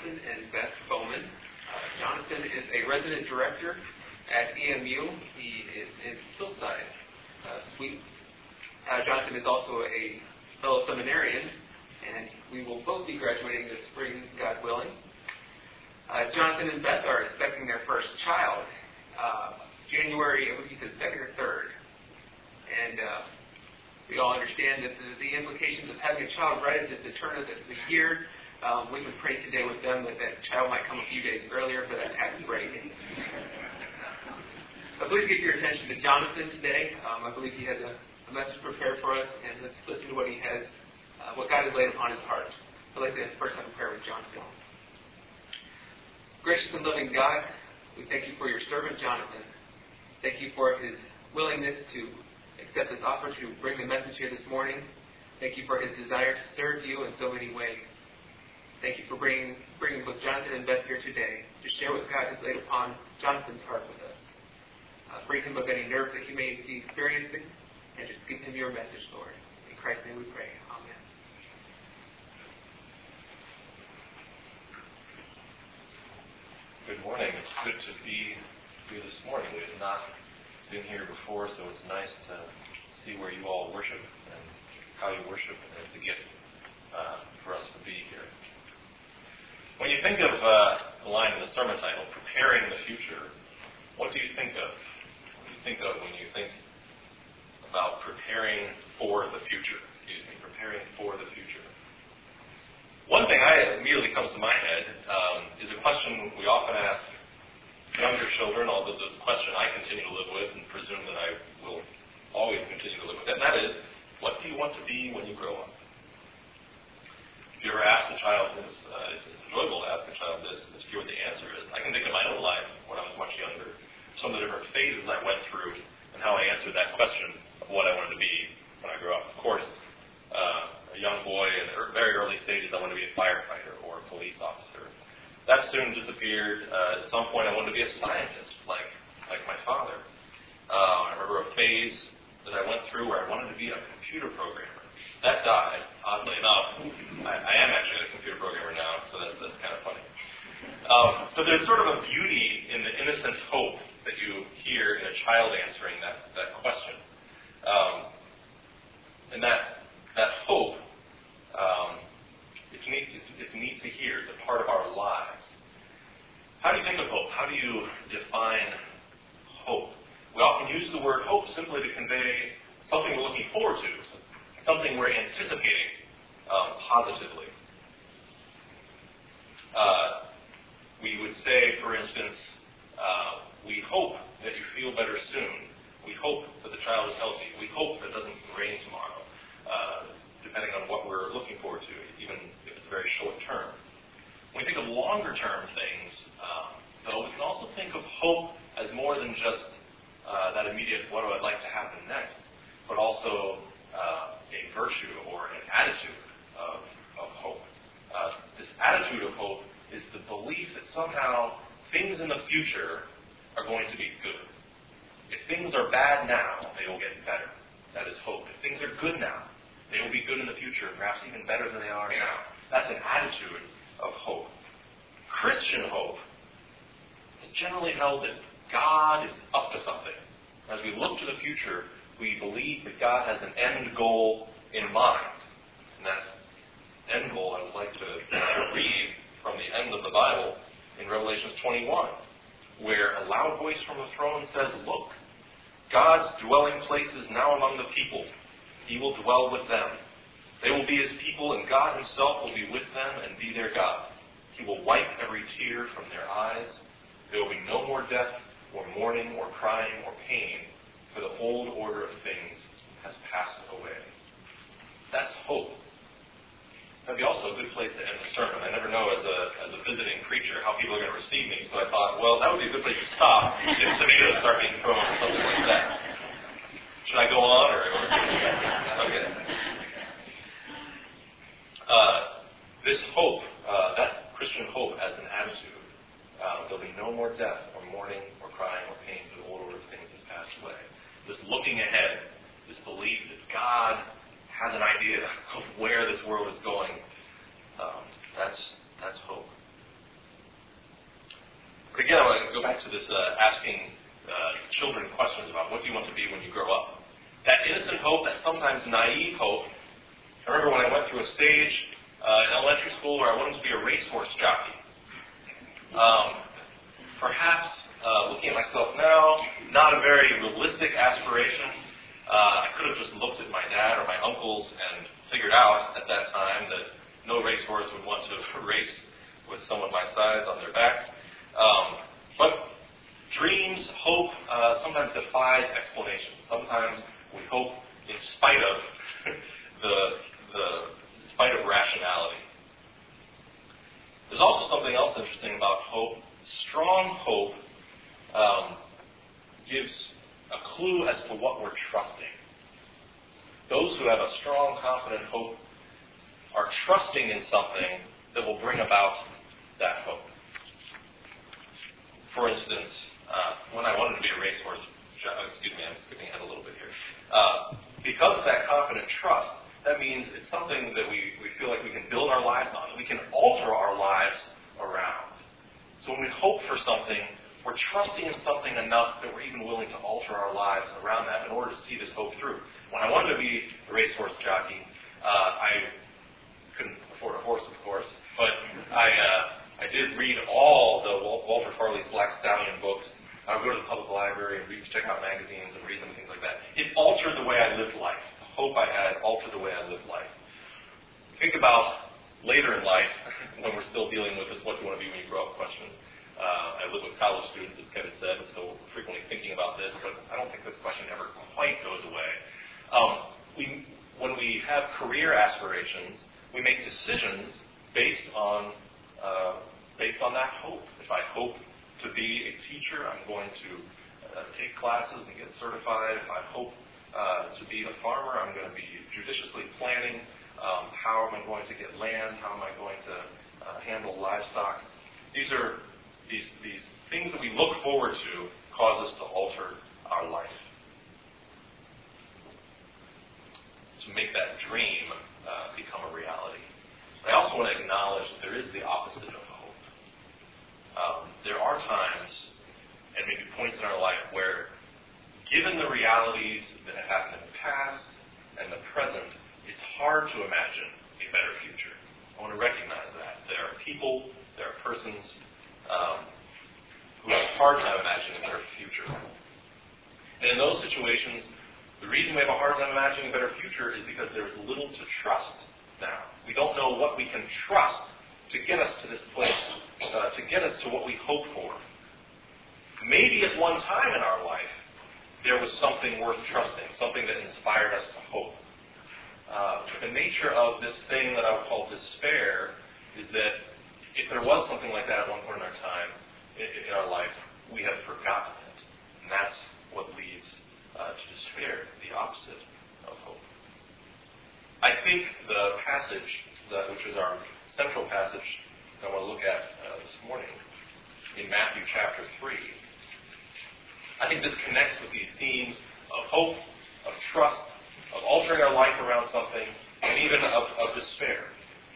Jonathan and Beth Bowman. Jonathan is a resident director at EMU. He is in Hillside Suites. Jonathan is also a fellow seminarian, and we will both be graduating this spring, God willing. Jonathan and Beth are expecting their first child, January, I believe you said 2nd or 3rd. And we all understand that the implications of having a child right at the turn of the year. We would pray today with them that child might come a few days earlier for that tax break. So please give your attention to Jonathan today. I believe he has a message prepared for us, and let's listen to what he has, what God has laid upon his heart. I'd like to first have a prayer with Jonathan. Gracious and loving God, we thank you for your servant Jonathan. Thank you for his willingness to accept this offer to bring the message here this morning. Thank you for his desire to serve you in so many ways. Thank you for bringing both Jonathan and Beth here today to share what God has laid upon Jonathan's heart with us. Free him of any nerves that he may be experiencing, and just give him your message, Lord. In Christ's name we pray. Amen. Good morning. It's good to be here this morning. We have not been here before, so it's nice to see where you all worship and how you worship, and it's a gift for us to be here. When you think of the line in the sermon title, Preparing the Future, what do you think of? What do you think of when you think about preparing for the future? Preparing for the future. One thing immediately comes to my head is a question we often ask younger children, although it's a question I continue to live with and presume that I will always continue to live with, and that is, what do you want to be when you grow up? If you ever ask a child this, it's enjoyable to ask a child this, to hear what the answer is. I can think of my own life when I was much younger, some of the different phases I went through, and how I answered that question of what I wanted to be when I grew up. Of course, a young boy in the very early stages, I wanted to be a firefighter or a police officer. That soon disappeared. At some point, I wanted to be a scientist, like my father. I remember a phase that I went through where I wanted to be a computer programmer. That died, oddly enough. I am actually a computer programmer now, so that's kind of funny. But there's sort of a beauty in the innocent hope that you hear in a child answering that question. And that hope, it's neat to hear. It's a part of our lives. How do you think of hope? How do you define hope? We often use the word hope simply to convey something we're looking forward to, something we're anticipating positively. We would say, for instance, we hope that you feel better soon. We hope that the child is healthy. We hope that it doesn't rain tomorrow, depending on what we're looking forward to, even if it's very short term. When we think of longer term things, though, we can also think of hope as more than just that immediate, what do I like to happen next, but also a virtue or an attitude of hope. This attitude of hope is the belief that somehow things in the future are going to be good. If things are bad now, they will get better. That is hope. If things are good now, they will be good in the future, perhaps even better than they are now. That's an attitude of hope. Christian hope is generally held that God is up to something. As we look to the future, we believe that God has an end goal in mind. And that end goal I would like to read from the end of the Bible in Revelation 21, where a loud voice from the throne says, "Look, God's dwelling place is now among the people. He will dwell with them. They will be his people, and God himself will be with them and be their God. He will wipe every tear from their eyes. There will be no more death, or mourning, or crying, or pain, for the old order of things has passed away." That's hope. That'd be also a good place to end the sermon. I never know as a visiting preacher how people are going to receive me, so I thought, well, that would be a good place to stop if tomatoes start being thrown or something like that. Should I go on, or okay? This hope, that Christian hope as an attitude, there'll be no more death, or mourning, or crying, or pain, for the old order of things has passed away. This looking ahead, this belief that God has an idea of where this world is going, that's hope. But again, I want to go back to this asking children questions about what do you want to be when you grow up. That innocent hope, that sometimes naive hope. I remember when I went through a stage in elementary school where I wanted to be a racehorse jockey. Perhaps, looking at myself now, not a very realistic aspiration. I could have just looked at my dad or my uncles and figured out at that time that no racehorse would want to race with someone my size on their back. But dreams, hope, sometimes defies explanation. Sometimes we hope in spite of in spite of rationality. There's also something else interesting about hope. Strong hope gives a clue as to what we're trusting. Those who have a strong, confident hope are trusting in something that will bring about that hope. For instance, when I wanted to be a racehorse, I'm skipping ahead a little bit here. Because of that confident trust, that means it's something that we feel like we can build our lives on, that we can alter our lives around. So when we hope for something, we're trusting in something enough that we're even willing to alter our lives around that in order to see this hope through. When I wanted to be a racehorse jockey, I couldn't afford a horse, of course, but I did read all the Walter Farley's Black Stallion books. I would go to the public library and check out magazines and read them and things like that. It altered the way I lived life. The hope I had altered the way I lived life. Think about later in life, when we're still dealing with this what do you want to be when you grow up question. I live with college students, as Kevin said, so we're frequently thinking about this, but I don't think this question ever quite goes away. When we have career aspirations, we make decisions based on that hope. If I hope to be a teacher, I'm going to take classes and get certified. If I hope to be a farmer, I'm going to be judiciously planning how am I going to get land, how am I going to handle livestock. These things that we look forward to cause us to alter our life. To make that dream become a reality. But I also want to acknowledge that there is the opposite of hope. There are times, and maybe points in our life, where given the realities that have happened in the past and the present, it's hard to imagine a better future. I want to recognize that. There are people, there are persons who have a hard time imagining a better future. And in those situations, the reason we have a hard time imagining a better future is because there's little to trust now. We don't know what we can trust to get us to this place, to get us to what we hope for. Maybe at one time in our life, there was something worth trusting, something that inspired us to hope. The nature of this thing that I would call despair is that if there was something like that at one point in our time, in our life, we have forgotten it. And that's what leads to despair, the opposite of hope. I think the passage, which is our central passage that I want to look at this morning, in Matthew chapter 3, I think this connects with these themes of hope, of trust, of altering our life around something, and even of despair.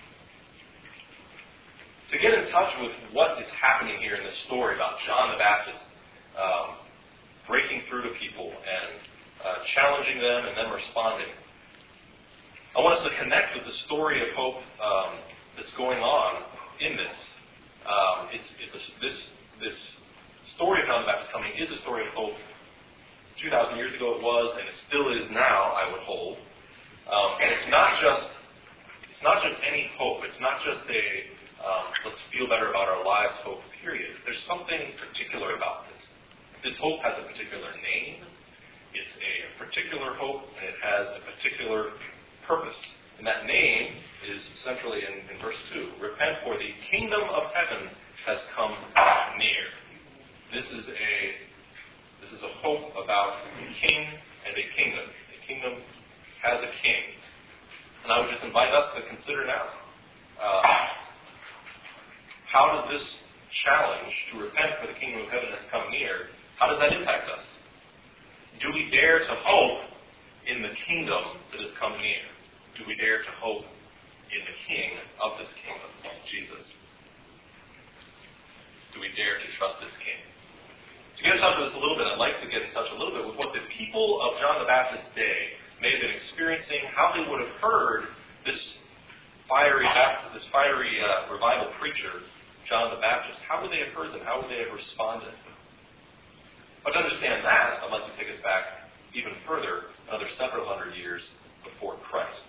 To get in touch with what is happening here in this story about John the Baptist breaking through to people and challenging them and then responding, I want us to connect with the story of hope that's going on in this. This story of John the Baptist coming is a story of hope. 2,000 years ago it was, and it still is now, I would hold. And it's not just any hope. It's not just a let's feel better about our lives hope, period. There's something particular about this. This hope has a particular name. It's a particular hope, and it has a particular purpose. And that name is centrally in verse 2. Repent, for the kingdom of heaven has come near. This is a hope about a king and a kingdom. A kingdom has a king. And I would just invite us to consider now, how does this challenge to repent for the kingdom of heaven has come near, how does that impact us? Do we dare to hope in the kingdom that has come near? Do we dare to hope in the king of this kingdom, Jesus? Do we dare to trust its king. To get in touch with this a little bit, I'd like to get in touch a little bit with what the people of John the Baptist's day may have been experiencing, how they would have heard this fiery revival preacher, John the Baptist. How would they have heard them? How would they have responded? But to understand that, I'd like to take us back even further, another several hundred years before Christ.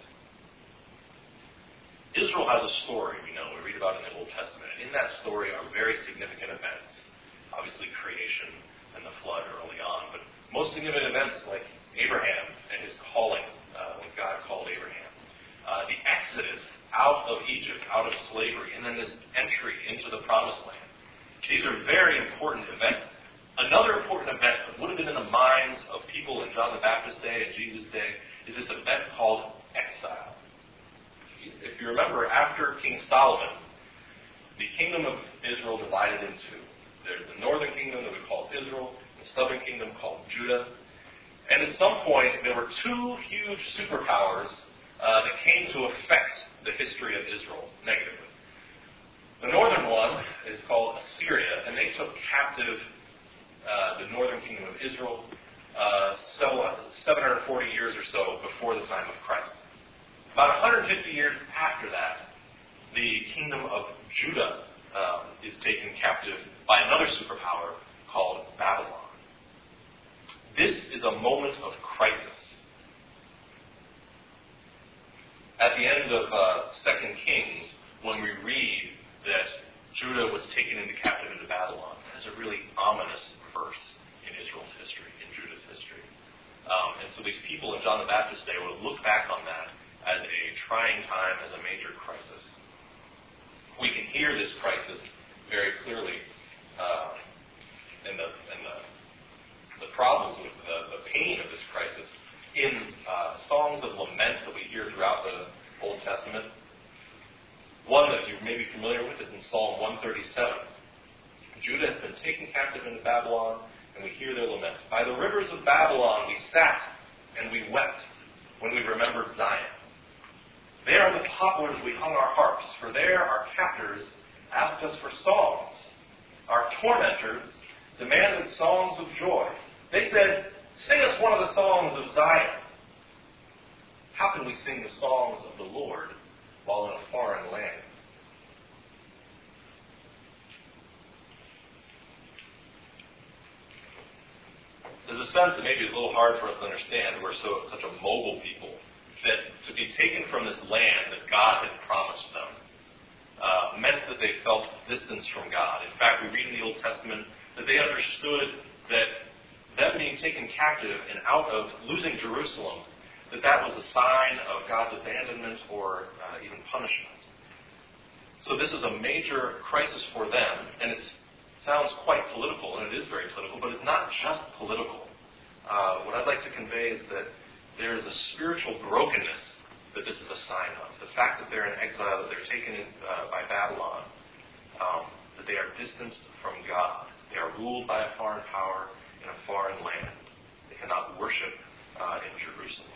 Israel has a story, we know. We read about it in the Old Testament. And in that story are very significant events. Obviously, creation and the flood early on. But most significant events like Abraham and his calling, when God called Abraham. The Exodus out of Egypt, out of slavery, and then this entry into the Promised Land. These are very important events. Another important event that would have been in the minds of people in John the Baptist's day and Jesus' day is this event called exile. If you remember, after King Solomon, the kingdom of Israel divided in two. There's the northern kingdom that we call Israel, the southern kingdom called Judah. And at some point, there were two huge superpowers that came to affect the history of Israel negatively. The northern one is called Assyria, and they took captive the northern kingdom of Israel 740 years or so before the time of Christ. About 150 years after that, the kingdom of Judah is taken captive by another superpower called Babylon. This is a moment of crisis. At the end of 2 Kings, when we read that Judah was taken into captivity into Babylon, that is a really ominous verse in Israel's history, in Judah's history. And so these people in John the Baptist's day would look back on that as a trying time, as a major crisis. We can hear this crisis very clearly in the problems with the pain of this crisis in songs of lament that we hear throughout the Old Testament. One that you may be familiar with is in Psalm 137. Judah has been taken captive into Babylon, and we hear their lament. By the rivers of Babylon we sat and we wept when we remembered Zion. There on the poplars we hung our harps, for there our captors asked us for songs. Our tormentors demanded songs of joy. They said, "Sing us one of the songs of Zion." How can we sing the songs of the Lord while in a foreign land? There's a sense that maybe it's a little hard for us to understand. We're such a mobile people, that to be taken from this land that God had promised them meant that they felt distance from God. In fact, we read in the Old Testament that they understood that them being taken captive and out of losing Jerusalem, that was a sign of God's abandonment or even punishment. So this is a major crisis for them, and it sounds quite political, and it is very political, but it's not just political. What I'd like to convey is that there is a spiritual brokenness that this is a sign of. The fact that they're in exile, that they're taken in, by Babylon, that they are distanced from God. They are ruled by a foreign power in a foreign land. They cannot worship in Jerusalem.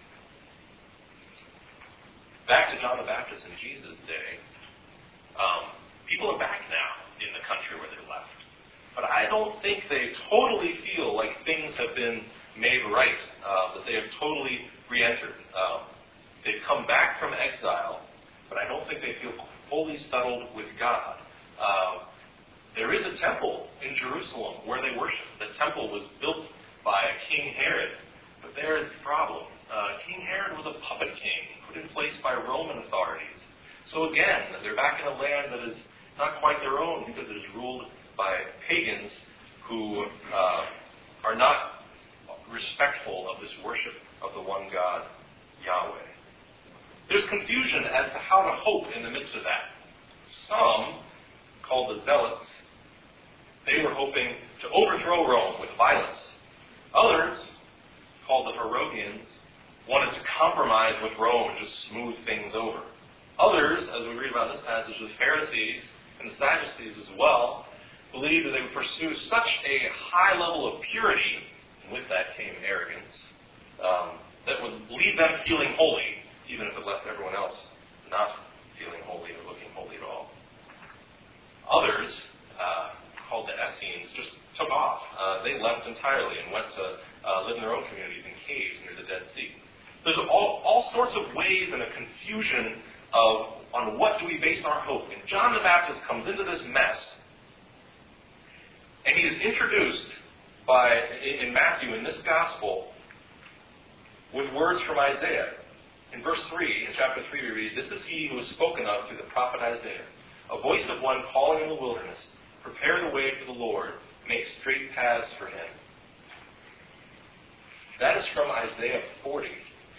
Back to John the Baptist in Jesus' day, people are back now in the country where they left. But I don't think they totally feel like things have been made right, that they have totally re-entered. They've come back from exile, but I don't think they feel fully settled with God. There is a temple in Jerusalem where they worship. The temple was built by King Herod, but there is the problem. King Herod was a puppet king, put in place by Roman authorities. So again, they're back in a land that is not quite their own because it is ruled by pagans who are not respectful of this worship of the one God, Yahweh. There's confusion as to how to hope in the midst of that. Some, called the Zealots, they were hoping to overthrow Rome with violence. Others, called the Herodians, wanted to compromise with Rome and just smooth things over. Others, as we read about in this passage, the Pharisees and the Sadducees as well, believed that they would pursue such a high level of purity, and with that came arrogance, that would leave them feeling holy, even if it left everyone else not feeling holy or looking holy at all. Others, took off. They left entirely and went to live in their own communities in caves near the Dead Sea. There's all sorts of ways and a confusion on what do we base our hope. And John the Baptist comes into this mess, and he is introduced in Matthew, in this gospel, with words from Isaiah. In verse 3, in chapter 3, we read, "This is he who is spoken of through the prophet Isaiah, a voice of one calling in the wilderness, prepare the way for the Lord, make straight paths for him." That is from Isaiah 40.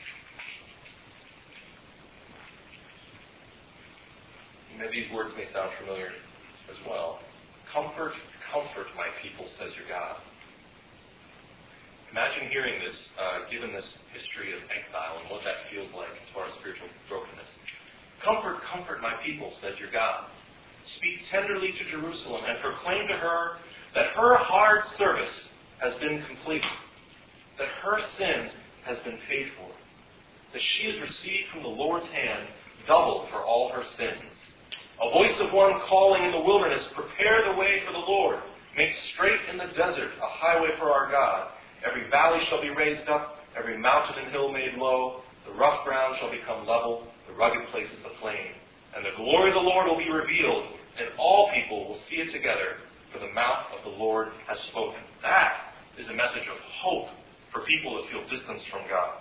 These words may sound familiar as well. "Comfort, comfort my people, says your God." Imagine hearing this, given this history of exile and what that feels like as far as spiritual brokenness. "Comfort, comfort my people, says your God. Speak tenderly to Jerusalem and proclaim to her that her hard service has been completed, that her sin has been paid for, that she has received from the Lord's hand double for all her sins. A voice of one calling in the wilderness, prepare the way for the Lord. Make straight in the desert a highway for our God. Every valley shall be raised up, every mountain and hill made low. The rough ground shall become level, the rugged places a plain. And the glory of the Lord will be revealed, and all people will see it together, for the mouth of the Lord has spoken." That is a message of hope for people that feel distanced from God.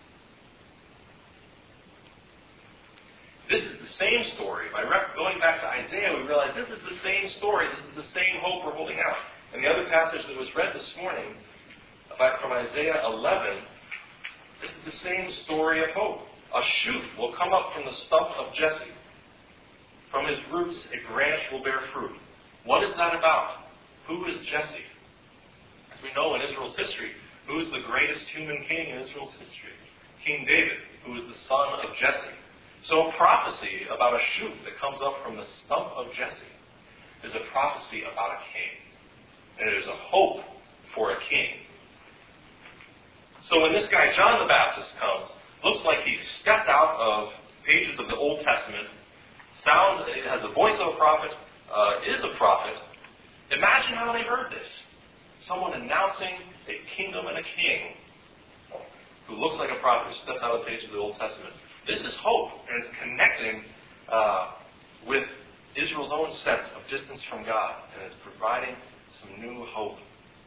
This is the same story. By going back to Isaiah, we realize this is the same story. This is the same hope we're holding out. And the other passage that was read this morning, from Isaiah 11, this is the same story of hope. "A shoot will come up from the stump of Jesse. From his roots a branch will bear fruit." What is that about? Who is Jesse? As we know in Israel's history, who is the greatest human king in Israel's history? King David, who is the son of Jesse. So a prophecy about a shoot that comes up from the stump of Jesse is a prophecy about a king. And it is a hope for a king. So when this guy John the Baptist comes, looks like he stepped out of pages of the Old Testament, it has the voice of a prophet, is a prophet. Imagine how they heard this. Someone announcing a kingdom and a king who looks like a prophet who stepped out of the pages of the Old Testament. This is hope, and it's connecting with Israel's own sense of distance from God, and it's providing some new hope.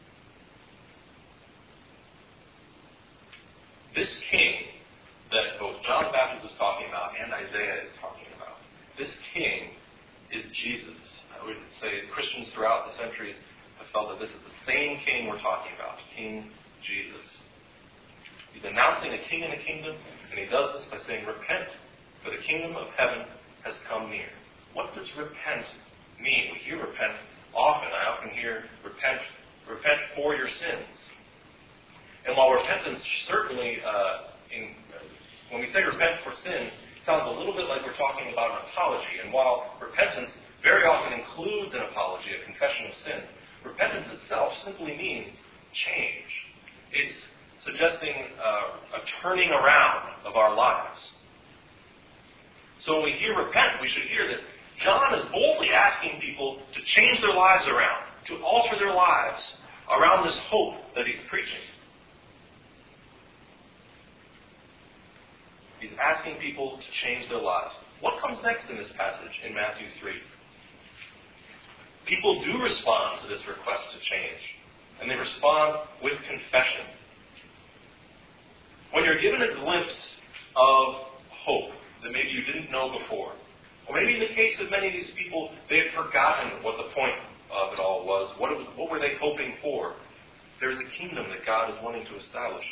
This king that both John the Baptist is talking about and Isaiah is talking about, this king is Jesus. I would say Christians throughout the centuries have felt that this is the same king we're talking about, King Jesus. He's announcing a king and a kingdom, and he does this by saying, "Repent, for the kingdom of heaven has come near." What does repent mean? We hear repent often. I often hear repent for your sins. And while repentance certainly, when we say repent for sins, it sounds a little bit like we're talking about an apology. And while repentance very often includes an apology, a confession of sin, repentance itself simply means change. It's suggesting a turning around of our lives. So when we hear repent, we should hear that John is boldly asking people to change their lives around, to alter their lives around this hope that he's preaching. He's asking people to change their lives. What comes next in this passage in Matthew 3? People do respond to this request to change, and they respond with confession. When you're given a glimpse of hope that maybe you didn't know before, or maybe in the case of many of these people, they had forgotten what the point of it all was. What were they hoping for? There's a kingdom that God is wanting to establish.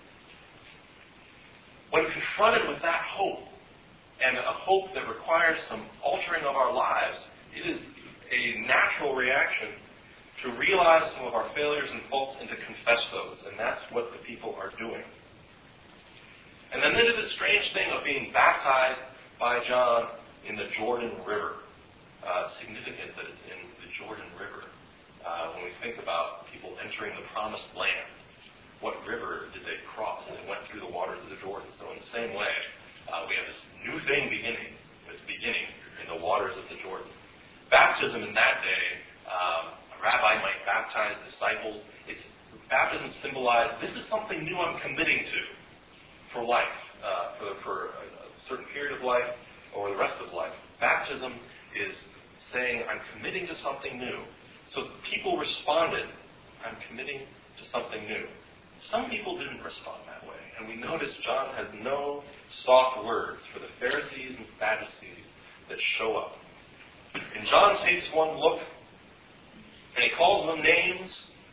When confronted with that hope, and a hope that requires some altering of our lives, it is a natural reaction to realize some of our failures and faults and to confess those. And that's what the people are doing. And then they did the strange thing of being baptized by John in the Jordan River. Significant that it's in the Jordan River. When we think about people entering the promised land, what river did they cross? They went through the waters of the Jordan. So in the same way, we have this new thing beginning. It's beginning in the waters of the Jordan. Baptism in that day rabbi might baptize disciples. Baptism symbolized, this is something new I'm committing to for life, for a certain period of life or the rest of life. Baptism is saying, I'm committing to something new. So people responded, I'm committing to something new. Some people didn't respond that way. And we notice John has no soft words for the Pharisees and Sadducees that show up. And John takes one look, and he calls them names,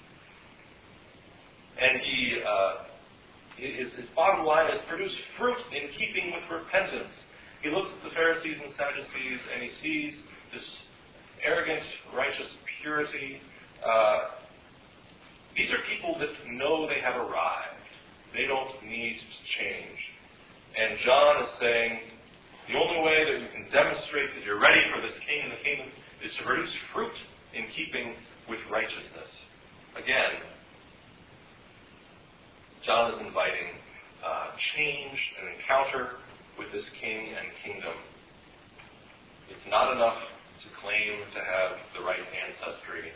and his bottom line is produce fruit in keeping with repentance. He looks at the Pharisees and Sadducees, and he sees this arrogant, righteous purity. These are people that know they have arrived. They don't need to change. And John is saying, the only way that you can demonstrate that you're ready for this king in the kingdom is to produce fruit in keeping with righteousness. Again, John is inviting change and encounter with this king and kingdom. It's not enough to claim to have the right ancestry.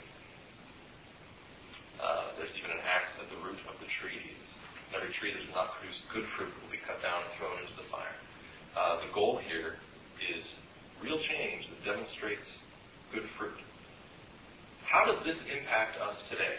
There's even an axe at the root of the trees. Every tree that does not produce good fruit will be cut down and thrown into the fire. The goal here is real change that demonstrates good fruit. How does this impact us today?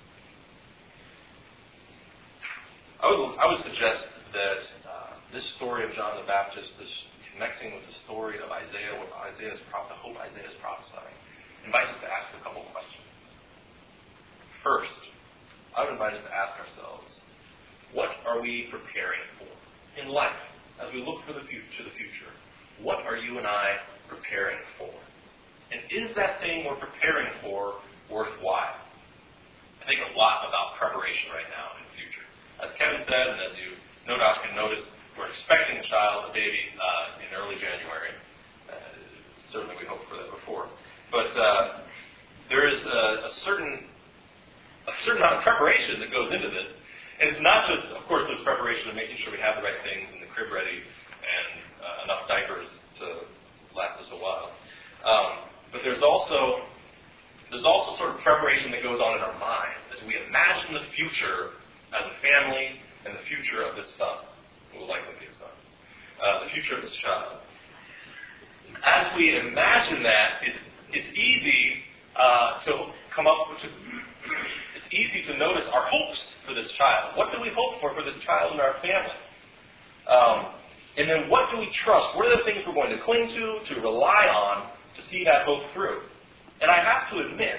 I would suggest that this story of John the Baptist, this connecting with the story of Isaiah, the hope Isaiah is prophesying, invites us to ask a couple questions. First, I would invite us to ask ourselves, what are we preparing for in life as we look to the future? What are you and I preparing for? And is that thing we're preparing for worthwhile? I think a lot about preparation right now in the future. As Kevin said, and as you no doubt can notice, we're expecting a baby in early January. Certainly we hoped for that before. But there is a certain amount of preparation that goes into this. And it's not just, of course, there's preparation of making sure we have the right things in the crib ready and enough diapers to last us a while. But there's also sort of preparation that goes on in our minds as we imagine the future as a family and the future of this son, who will likely be a son, the future of this child. As we imagine that, it's easy to come up with. It's easy to notice our hopes for this child. What do we hope for this child and our family? And then what do we trust? What are the things we're going to cling to rely on to see that hope through? And I have to admit,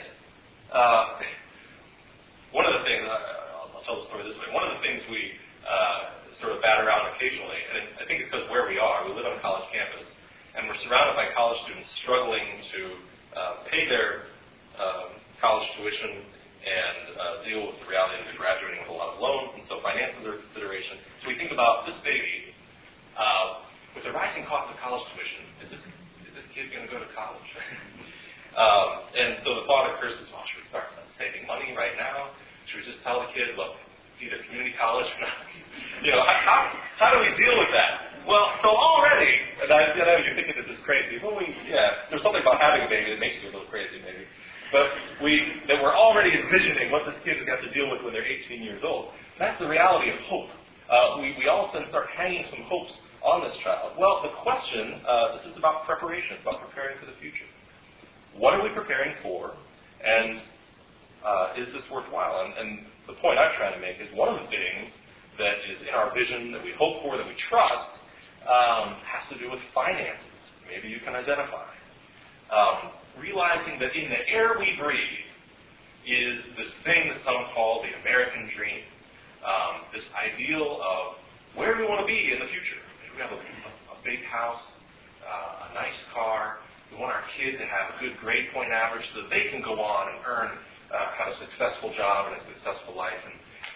one of the things, I'll tell the story this way, one of the things we sort of bat around occasionally, and I think it's because where we are, we live on a college campus, and we're surrounded by college students struggling to pay their college tuition and deal with the reality of graduating with a lot of loans, and so finances are a consideration. So we think about this baby, with the rising cost of college tuition, is this kid going to go to college? And so the thought occurs is, well, should we start saving money right now? Should we just tell the kid, look, it's either community college or not? How do we deal with that? Well, so already, and I know you're thinking this is crazy. Well, there's something about having a baby that makes you a little crazy, maybe. But we're already envisioning what this kid's got to deal with when they're 18 years old. That's the reality of hope. We all of a sudden start hanging some hopes on this child. Well, the question, this is about preparation. It's about preparing for the future. What are we preparing for? And is this worthwhile? And the point I'm trying to make is one of the things that is in our vision that we hope for, that we trust, has to do with finances. Maybe you can identify. Realizing that in the air we breathe is this thing that some call the American dream. This ideal of where we want to be in the future. We have a big house, a nice car. We want our kid to have a good grade point average so that they can go on and have a successful job and a successful life. And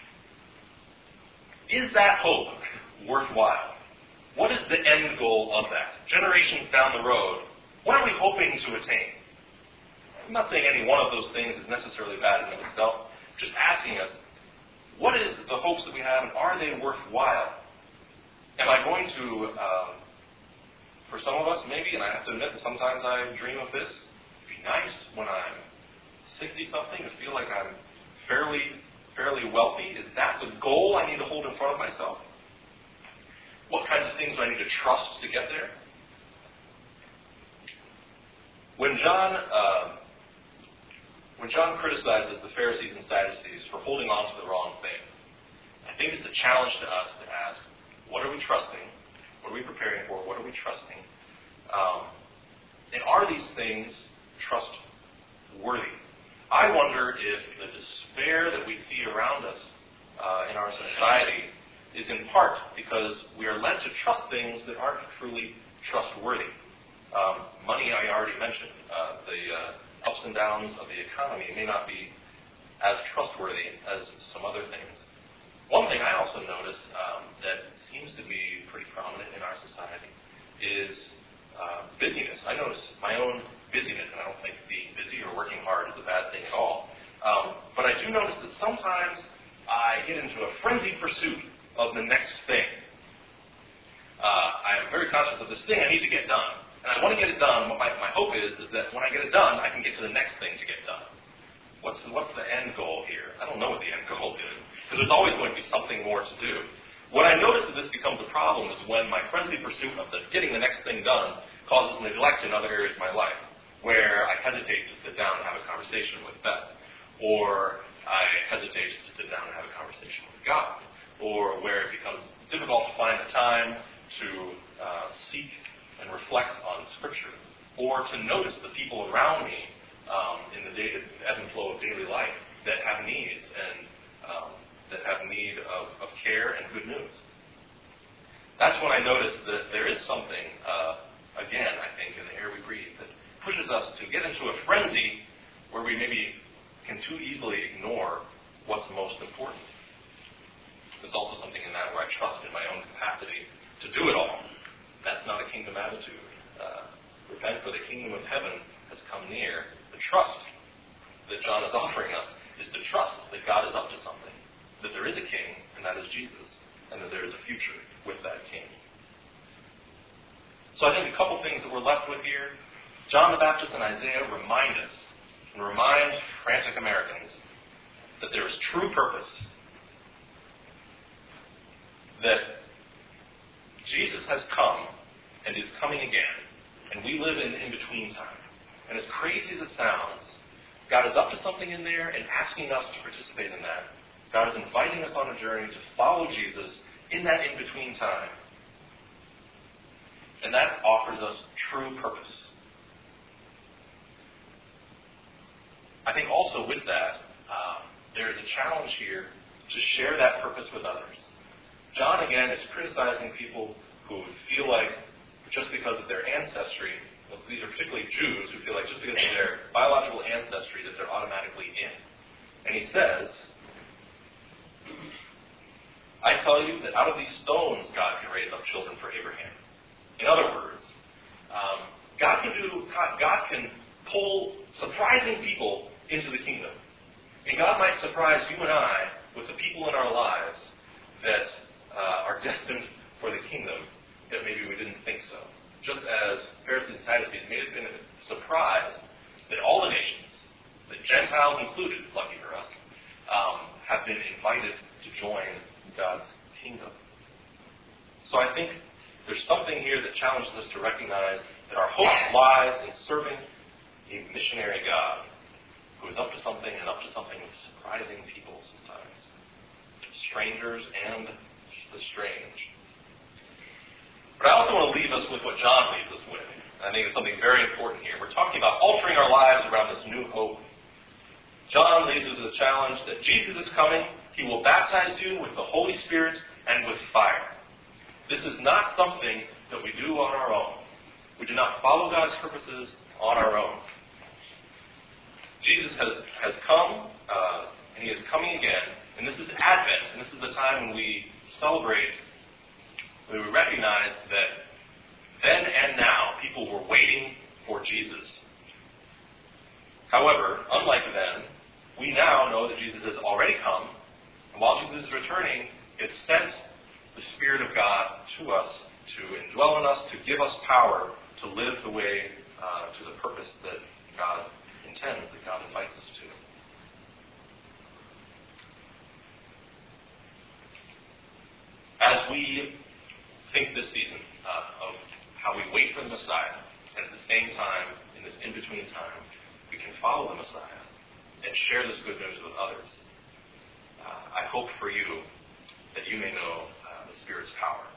is that hope worthwhile? What is the end goal of that? Generations down the road, what are we hoping to attain? I'm not saying any one of those things is necessarily bad in itself. Just asking us, what is the hopes that we have, and are they worthwhile? Am I going to, for some of us maybe, and I have to admit that sometimes I dream of this, it'd be nice when I'm 60 60-something to feel like I'm fairly wealthy? Is that the goal I need to hold in front of myself? What kinds of things do I need to trust to get there? When John criticizes the Pharisees and Sadducees for holding on to the wrong thing, I think it's a challenge to us to ask, what are we trusting? What are we preparing for? What are we trusting? And are these things trustworthy? I wonder if the despair that we see around us in our society is in part because we are led to trust things that aren't truly trustworthy. Money, I already mentioned. The ups and downs of the economy may not be as trustworthy as some other things. One thing I also notice that seems to be pretty prominent in our society is busyness. I notice my own busyness, and I don't think being busy or working hard is a bad thing at all. But I do notice that sometimes I get into a frenzied pursuit of the next thing. I am very conscious of this thing I need to get done. And I want to get it done. What my hope is that when I get it done, I can get to the next thing to get done. What's the end goal here? I don't know what the end goal is, because there's always going to be something more to do. When I notice that this becomes a problem is when my frenzied pursuit of getting the next thing done causes neglect in other areas of my life, where I hesitate to sit down and have a conversation with Beth, or I hesitate to sit down and have a conversation with God, or where it becomes difficult to find the time to seek and reflect on Scripture, or to notice the people around me in the ebb and flow of daily life that have needs and that have need of care and good news. That's when I notice that there is something, again, I think, in the air we breathe that pushes us to get into a frenzy where we maybe can too easily ignore what's most important. There's also something in that where I trust in my own capacity to do it all. That's not a kingdom attitude. Repent, for the kingdom of heaven has come near. The trust that John is offering us is to trust that God is up to something, that there is a king, and that is Jesus, and that there is a future with that king. So I think a couple things that we're left with here. John the Baptist and Isaiah remind us, and remind frantic Americans, that there is true purpose, that Jesus has come and is coming again, and we live in in-between time. And as crazy as it sounds, God is up to something in there and asking us to participate in that. God is inviting us on a journey to follow Jesus in that in-between time. And that offers us true purpose. I think also with that, there is a challenge here to share that purpose with others. John, again, is criticizing people who feel like just because of their ancestry, well, these are particularly Jews who feel like just because of their biological ancestry that they're automatically in. And he says, I tell you that out of these stones God can raise up children for Abraham. In other words, God can pull surprising people into the kingdom. And God might surprise you and I with the people in our lives that are destined for the kingdom that maybe we didn't think so. Just as Pharisees and Sadducees may have been surprised that all the nations, the Gentiles included, lucky for us, have been invited to join God's kingdom. So I think there's something here that challenges us to recognize that our hope lies in serving a missionary God who is up to something and up to something with surprising people sometimes. Strangers and the strange. But I also want to leave us with what John leaves us with. I think it's something very important here. We're talking about altering our lives around this new hope. John leaves us with a challenge that Jesus is coming. He will baptize you with the Holy Spirit and with fire. This is not something that we do on our own. We do not follow God's purposes on our own. Jesus has come, and He is coming again. And this is Advent, and this is the time when we celebrate, when we recognize that then and now people were waiting for Jesus. However, unlike then, we now know that Jesus has already come, and while Jesus is returning, He has sent the Spirit of God to us to indwell in us, to give us power to live the way, to the purpose that God intends that God invites us to. As we think this season of how we wait for the Messiah, and at the same time, in this in-between time, we can follow the Messiah and share this good news with others, I hope for you that you may know the Spirit's power.